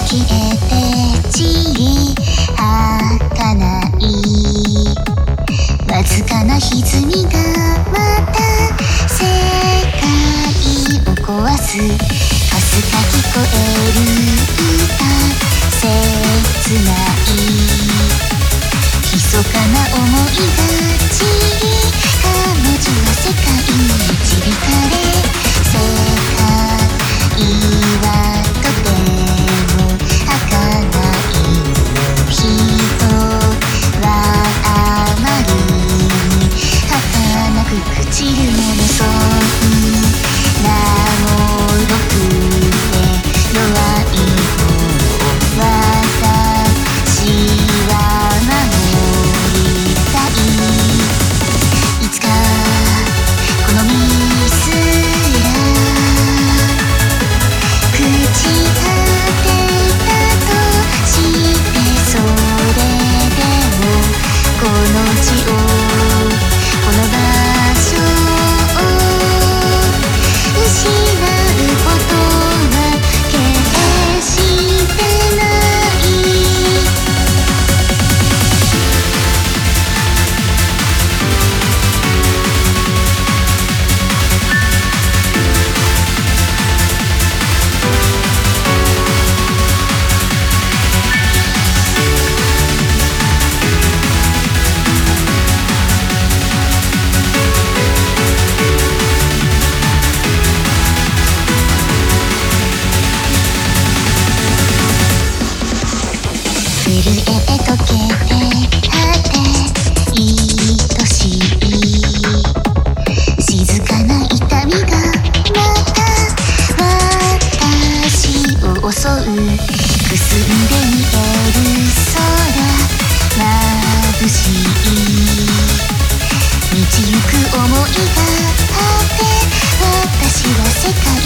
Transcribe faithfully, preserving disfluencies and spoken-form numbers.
消えて散り儚いわずかな歪みがまた世界を壊すかすか聞こえる歌切ない密かな想いがちり彼女は世界に導かれ世界はとても儚い人はあまりに儚く朽ちるものそんなもろくて弱い方を私は守りたいいつかこのミスら朽ち果てたとしてそれでもこの地をこの場所を失うことは決してない震え溶けて果て愛しい静かな痛みがまた私を襲うくすんで見える空眩しい道行く想いがあって私は世界